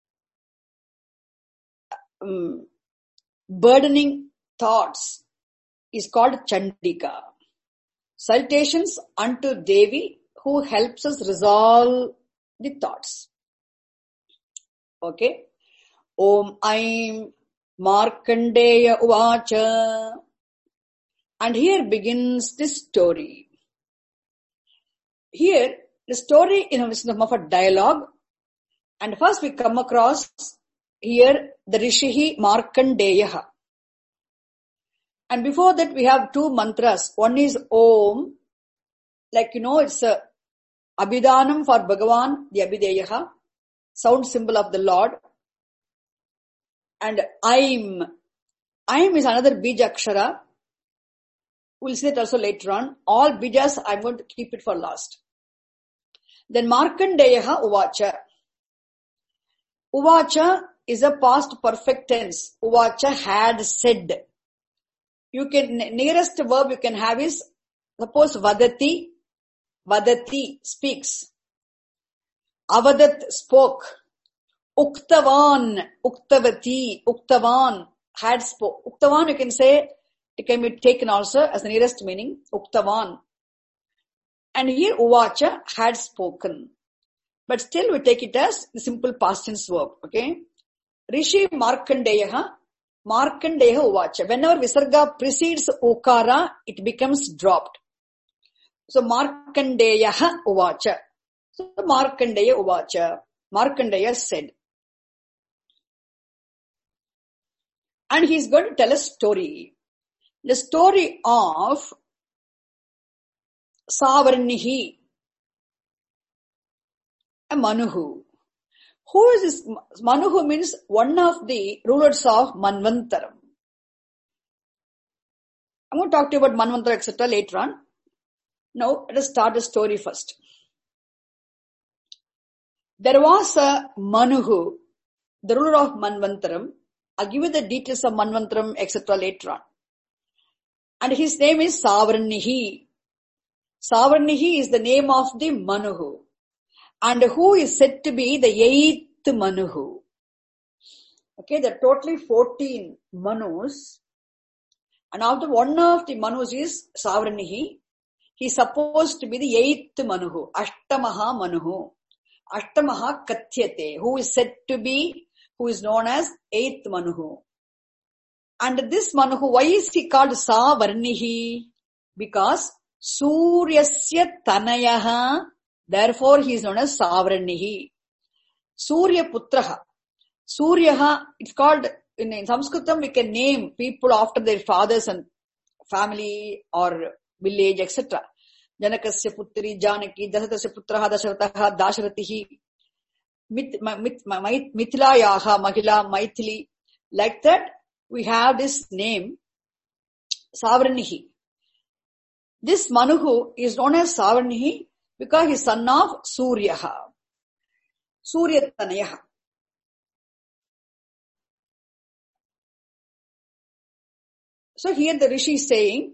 um, burdening thoughts is called Chandika. Salutations unto Devi who helps us resolve the thoughts. Okay. Om Aim Markandeya Uvacha. And here begins the story. Here, the story you know, is in the form of a dialogue. And first we come across here the Rishihi Markandeya. And before that we have two mantras. One is Om. Like you know, it's a Abhidanam for Bhagavan, the Abhideyaha. Sound symbol of the Lord. And Aim. Aim is another Bija Akshara. We'll see that also later on. All bijas, I'm going to keep it for last. Then Markandeyaha Uvacha. Uvacha is a past perfect tense. Uvacha had said. You can, nearest verb you can have is, suppose Vadati, Vadati speaks. Avadat spoke. Uktavan, Uktavati, Uktavan had spoke. Uktavan you can say, it can be taken also as the nearest meaning, Uktavan. And here Uvacha had spoken. But still we take it as the simple past tense verb. Okay. Rishi Markandeyaha, Markandeya Uvacha. Whenever Visarga precedes Ukara, it becomes dropped. So Markandeyaha Uvacha. So Markandeya Uvacha. Markandeya said. And he's going to tell a story. The story of Savarnihi, a Manuhu. Who is this? Manuhu means one of the rulers of Manvantaram. I'm going to talk to you about Manvantara, et cetera later on. Now, let us start the story first. There was a Manuhu, the ruler of Manvantaram. I'll give you the details of Manvantaram, et cetera later on. And his name is Savarnihi. Savarnihi is the name of the Manuhu. And who is said to be the eighth Manuhu. Okay, there are totally fourteen Manus. And out of one of the Manus is Savarnihi. He is supposed to be the eighth Manuhu. Ashtamaha Manuhu. Ashtamaha Kathyate. Who is said to be, who is known as eighth Manuhu. And this Manuhu, why is he called Savarnihi? Because Suryasya Tanayaha, therefore he is known as Savarnihi. Surya Putraha. Suryaha, it's called, in, in Sanskritam we can name people after their fathers and family or village, et cetera. Janakasya Putri, Janaki, Dasatasya Putraha, Dasharataha, Dasharatihi, Mit, mit, mit, Mithilayaha, Mahila, Maithili. Like that, we have this name, Savarnihi. This Manuhu is known as Savarnihi because he is son of Suryaha. Surya Tanayaha. So here the Rishi is saying,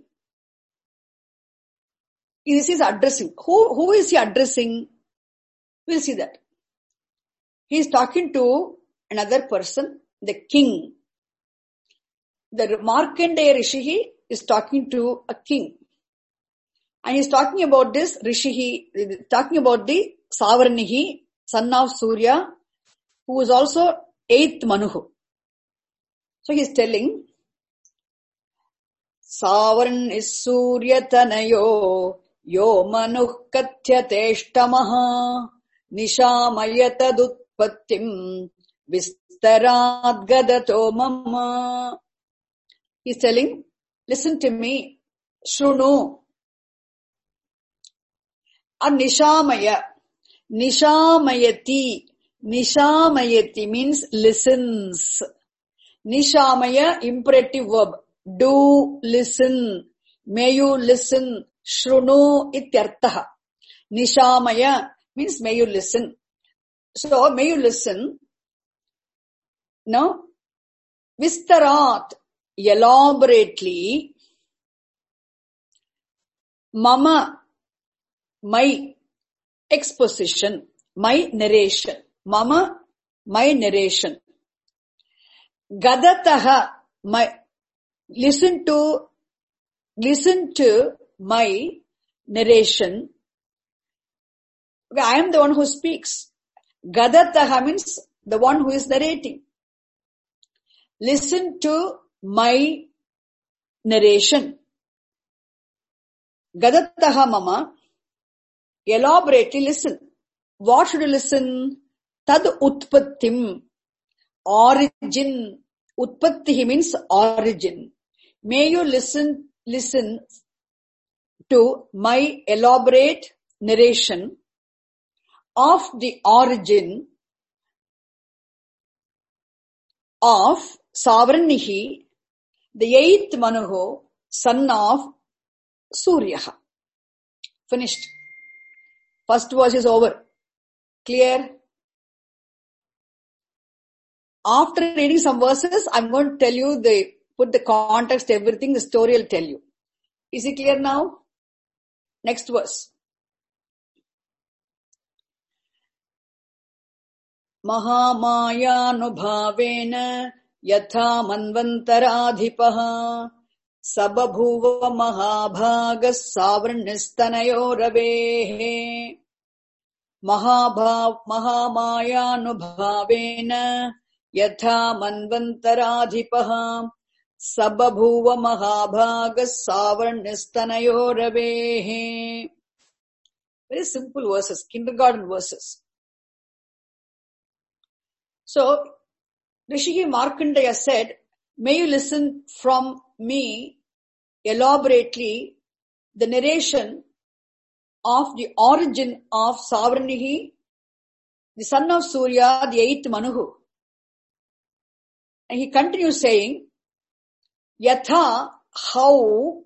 this is addressing. Who, who is he addressing? We'll see that. He is talking to another person, the king. The Markandeya Rishi is talking to a king. And he's talking about this Rishihi, talking about the Savarnihi, son of Surya, who is also eighth Manuhu. So he's telling, Savarn is Surya Tanayo, Yo Manuh Kathyateshtamaha, Nishamayata Dutpattim, Vistarad Gadato Mama. He's telling, listen to me, Shrunu. And Nishamaya, Nishamayati, Nishamayati means listens. Nishamaya, imperative verb. Do listen. May you listen. Shrunu ityartaha. Nishamaya means may you listen. So, may you listen. Now, Vistarat, elaborately. Mama, my exposition, my narration. Mama, my narration. Gadataha, my, listen to, listen to my narration. I am the one who speaks. Gadataha means the one who is narrating. Listen to my narration. Gadataha mama, elaborately listen. What should you listen? Tad utpattim, origin. Utpattihi means origin. May you listen, listen to my elaborate narration of the origin of Savarnihi, the eighth Manuhu, son of Surya. Finished. First verse is over. Clear? After reading some verses, I'm going to tell you the, put the context, everything, the story will tell you. Is it clear now? Next verse. Mahamayānubhāvena yatha manvantaradhipaha sababhuva mahabhagas savarnistanayo ravehe. Mahamayānubhāvena yatha manvantaradhipaha sababhuva mahabhagas savarnistanayo ravehe. Very simple verses, kindergarten verses. So, Rishi Markandeya said, may you listen from me elaborately the narration of the origin of Savarnihi, the son of Surya, the eighth Manuhu. And he continues saying, Yatha, how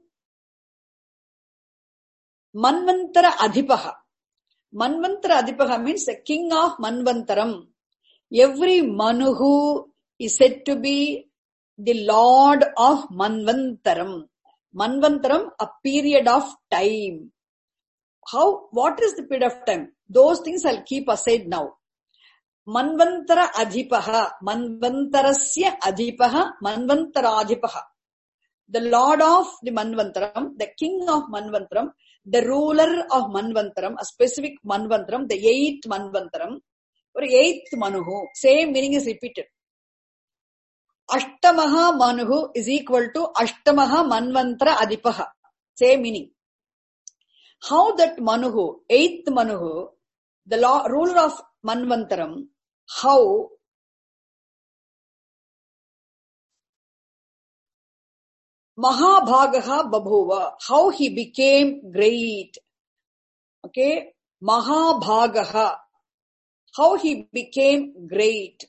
Manvantara Adhipaha. Manvantara Adhipaha means the king of Manvantaram. Every Manuhu is said to be the lord of Manvantaram. Manvantaram, a period of time. How, what is the period of time? Those things I'll keep aside now. Manvantara Adhipaha, Manvantarasya Adhipaha, Manvantara Adhipaha. The lord of the Manvantaram, the king of Manvantaram, the ruler of Manvantaram, a specific Manvantaram, the eighth Manvantaram, or eighth Manuhu. Same meaning is repeated. Ashtamaha Manuhu is equal to Ashtamaha Manvantara Adhipaha. Same meaning. How that Manuhu, eighth Manuhu, the law, ruler of Manvantaram, how Mahabhagaha Babhuva, how he became great. Okay, Mahabhagaha, how he became great.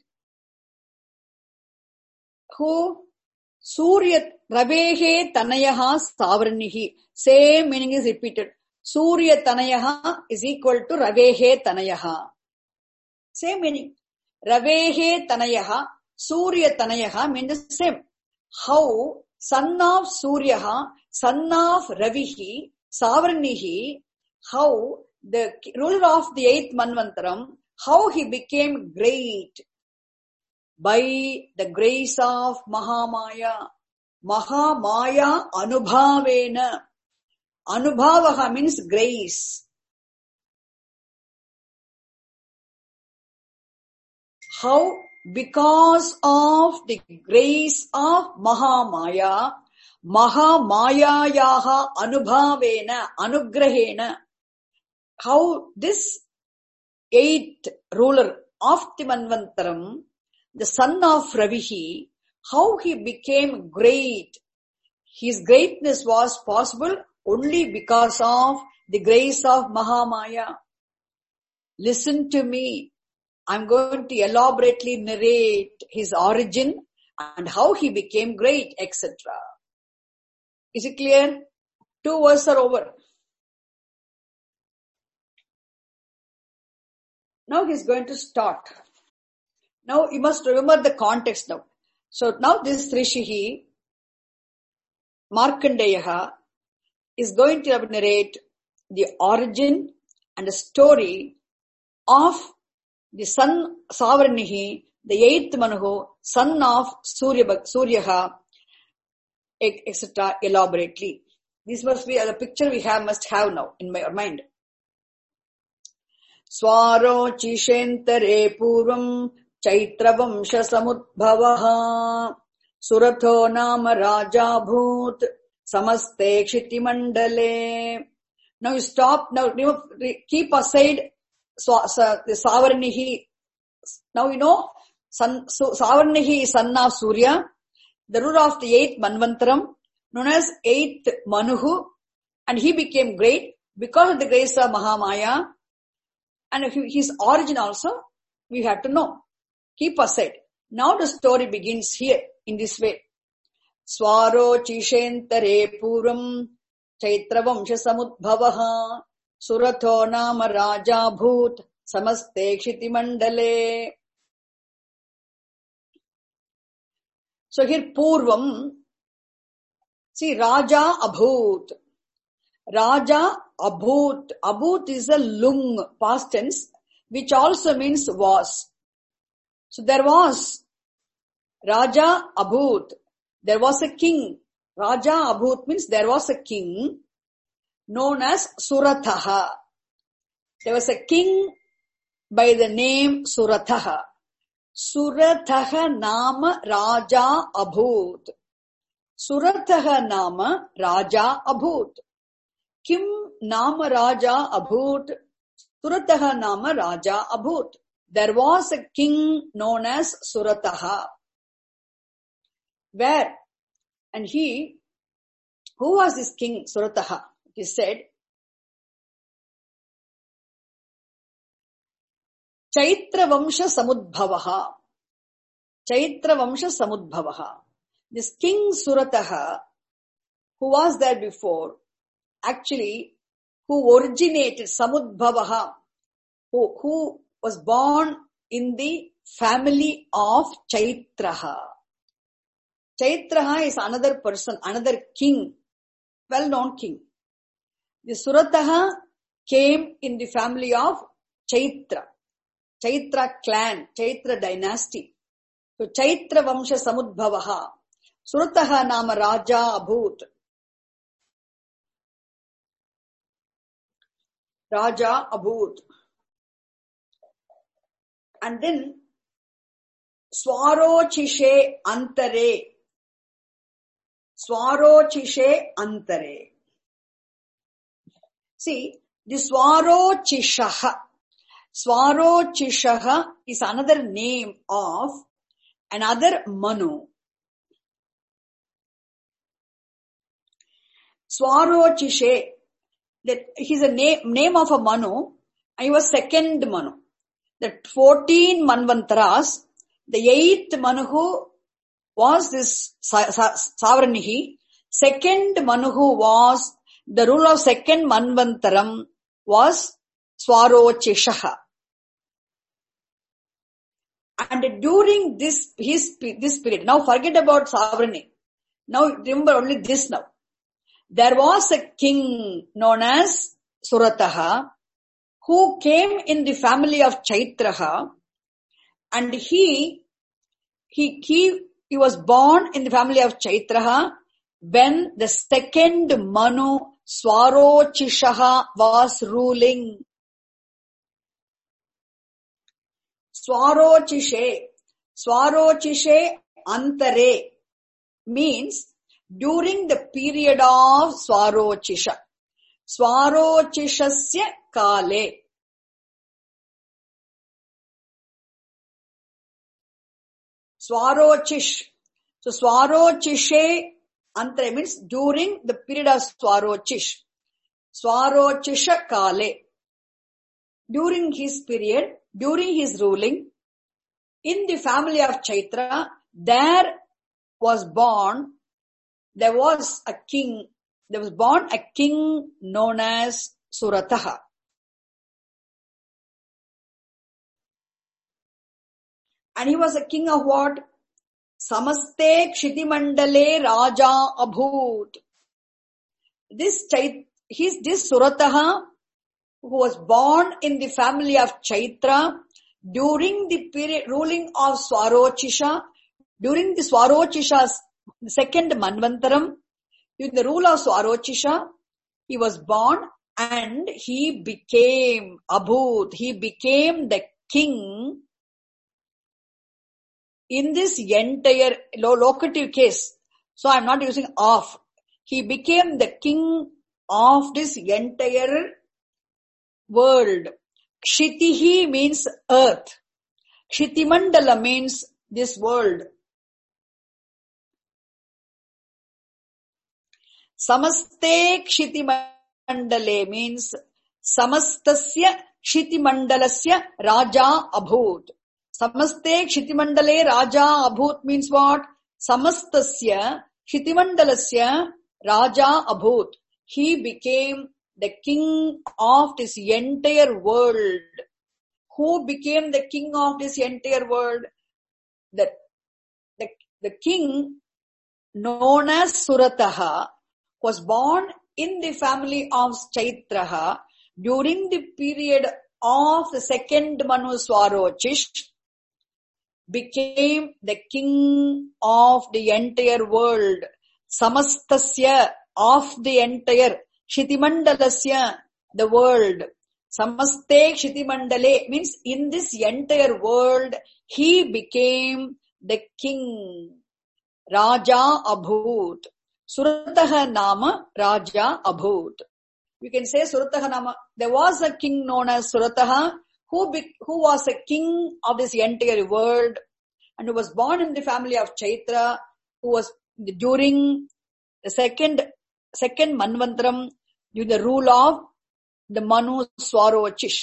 Who? Surya Ravehe Tanayaha Savarnihi. Same meaning is repeated. Surya Tanayaha is equal to Ravehe Tanayaha. Same meaning. Ravehe Tanayaha, Surya Tanayaha means the same. How son of Surya, son of Ravihi, Savarnihi, how the ruler of the eighth Manvantaram, how he became great by the grace of Mahamaya. Mahamaya Anubhavena. Anubhavaha means grace. How? Because of the grace of Mahamaya, Mahamayayaha Anubhavena, Anugrahena. How this eighth ruler of the Manvantaram, the son of Ravihi, how he became great. His greatness was possible only because of the grace of Mahamaya. Listen to me. I'm going to elaborately narrate his origin and how he became great, et cetera. Is it clear? Two verses are over. Now he's going to start. Now you must remember the context now. So now this Rishihi, Markandeyaha, is going to narrate the origin and the story of the son Savarnihi, the eighth Manu, son of Surya, Suryaha, et cetera elaborately. This must be the picture we have must have now in my mind. Swaro Chishentere Purvam Chaitra Vamsha Samudbhavaha Suratho Nama Raja Bhut Samaste Kshiti Mandale. Now you stop, now keep aside the Savarnihi. Now you know, son, so Savarnihi is son of Surya, the ruler of the eighth Manvantaram, known as eighth Manuhu, and he became great because of the grace of Mahamaya, and his origin also we have to know. Keep aside. Now the story begins here in this way. Swaro Chishentere Puram Chaitra Vamsha Samudbhavaha Suratho Nama Raja Bhut Samaste Kshiti Mandale. So here Purvam, see Raja Abhut. Raja Abhut. Abhut is a lung, past tense, which also means was. So there was Raja Abhut. There was a king. Raja Abhut means there was a king known as Suratha. There was a king by the name Suratha. Suratha Nama Raja Abhut. Suratha Nama Raja Abhut. Kim Nama Raja Abhut. Suratha Nama Raja Abhut. There was a king known as Suratha. Where? And he, who was this king Suratha? He said, Chaitra Vamsha Samudbhavaha. Chaitra Vamsha Samudbhavaha. This king Suratha, who was there before, actually, who originated Samudbhavaha, who, who was born in the family of Chaitraha. Chaitraha is another person, another king, well-known king. The Suratha came in the family of Chaitra, Chaitra clan, Chaitra dynasty. So Chaitra Vamsha Samudbhavaha, Suratha Nama Raja Abhut. Raja Abhut. And then Swaro Chishe Antare. Swaro Chishe Antare. See, the Swaro Chishaha. Swaro Chishaha is another name of another Manu. Swaro Chishe, that he's a name, name of a Manu, and he was second Manu. The fourteen Manvantaras, the eighth Manuhu was this Savarnihi. Second Manuhu was, the ruler of second Manvantaram was Swaro Chishaha. And during this, his, this period, now forget about Savarni. Now remember only this now. There was a king known as Suratha, who came in the family of Chaitraha, and he, he, he, he was born in the family of Chaitraha when the second Manu Swarochishaha was ruling. Swarochishe. Swarochishe antare means during the period of Swarochisha. Swarochishasya kale. Swarochish. So Swarochishe antare means during the period of Swarochish. Swarochisha kale. During his period, during his ruling, in the family of Chaitra, there was born, there was a king, there was born a king known as Surataha. And he was a king of what? Samaste Kshitimandale Raja Abhut. This Chait, his, this Surataha, who was born in the family of Chaitra, during the period ruling of Swarochisha, during the Swarochisha's second Manvantaram, during the rule of Swarochisha, he was born and he became Abhut, he became the king in this entire locative case. So I am not using of. He became the king of this entire world. Kshitihi means earth. Kshitimandala means this world. Samaste Kshitimandale means Samastasya Kshitimandalasya Raja Abhut. Samaste Kshitimandale Raja Abhut means what? Samastasya Kshitimandalasya Raja Abhut. He became the king of this entire world. Who became the king of this entire world? The, the, the king known as Surataha was born in the family of Chaitraha during the period of the second Manu Swarochish, became the king of the entire world. Samastasya, of the entire Kshitimandalasya, the world. Samaste Kshitimandale means in this entire world, he became the king. Raja Abhut. Surataha Nama Raja Abhut. You can say Surataha Nama. There was a king known as Surataha who, be, who was a king of this entire world and who was born in the family of Chaitra, who was during the second, second Manvantaram, during the rule of the Manu Swarochish.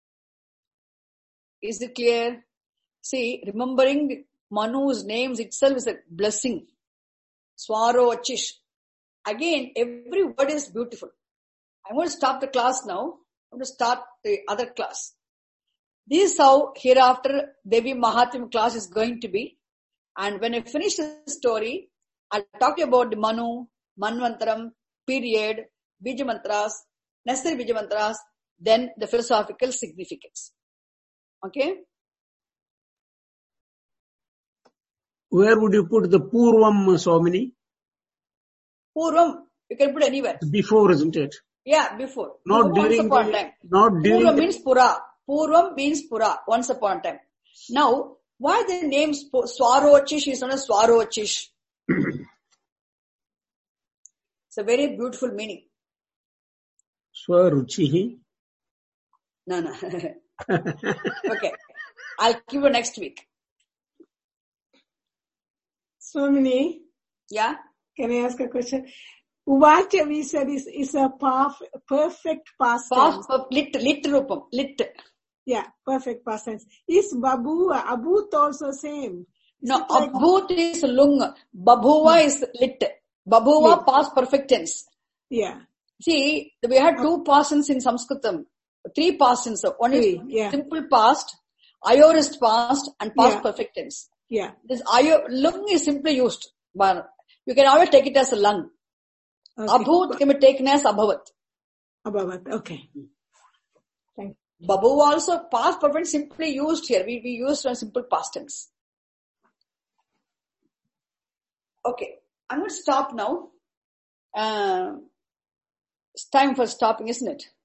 Is it clear? See, remembering Manu's names itself is a blessing. Swarochish. Again, every word is beautiful. I'm going to stop the class now. I'm going to start the other class. This is how hereafter Devi Mahatmya class is going to be. And when I finish the story, I'll talk about the Manu, Manvantaram, period, Bija Mantras, necessary Bija Mantras, then the philosophical significance. Okay?
Where would you put the Purvam, Swamini?
Purvam, you can put anywhere.
Before, isn't it?
Yeah, before.
Not
Purvam,
during
once upon
the,
time.
not during
Purvam
the,
means Pura. Purvam means Pura, once upon time. Now, why the name Swarochish is known as Swarochish? It's a very beautiful meaning.
Swaruchihi.
No, no. Okay. I'll give you next week.
Swamini,
Yeah?
can I ask a question? What we said is, is a perf- perfect past
Past,
tense.
lit, lit rupam, lit.
Yeah, perfect past tense. Is Babu, Abut also same? Is
No,
it like-
Abhut is lung. Babhuva is lit. Babhuva
Lit.
past perfect tense.
Yeah,
See, we had two past tense in Sanskritam. Three past tense. One is
Three, yeah.
simple past, aorist past, and past
Yeah.
perfect tense.
yeah.
This ayo, lung is simply used. But you can always take it as a lung.
Okay.
Abhut can be taken as abhavat.
Abhavat, okay. Thank you.
Babu also past perfect simply used here. We, we used a simple past tense. Okay. I'm going to stop now. Uh, It's time for stopping, isn't it?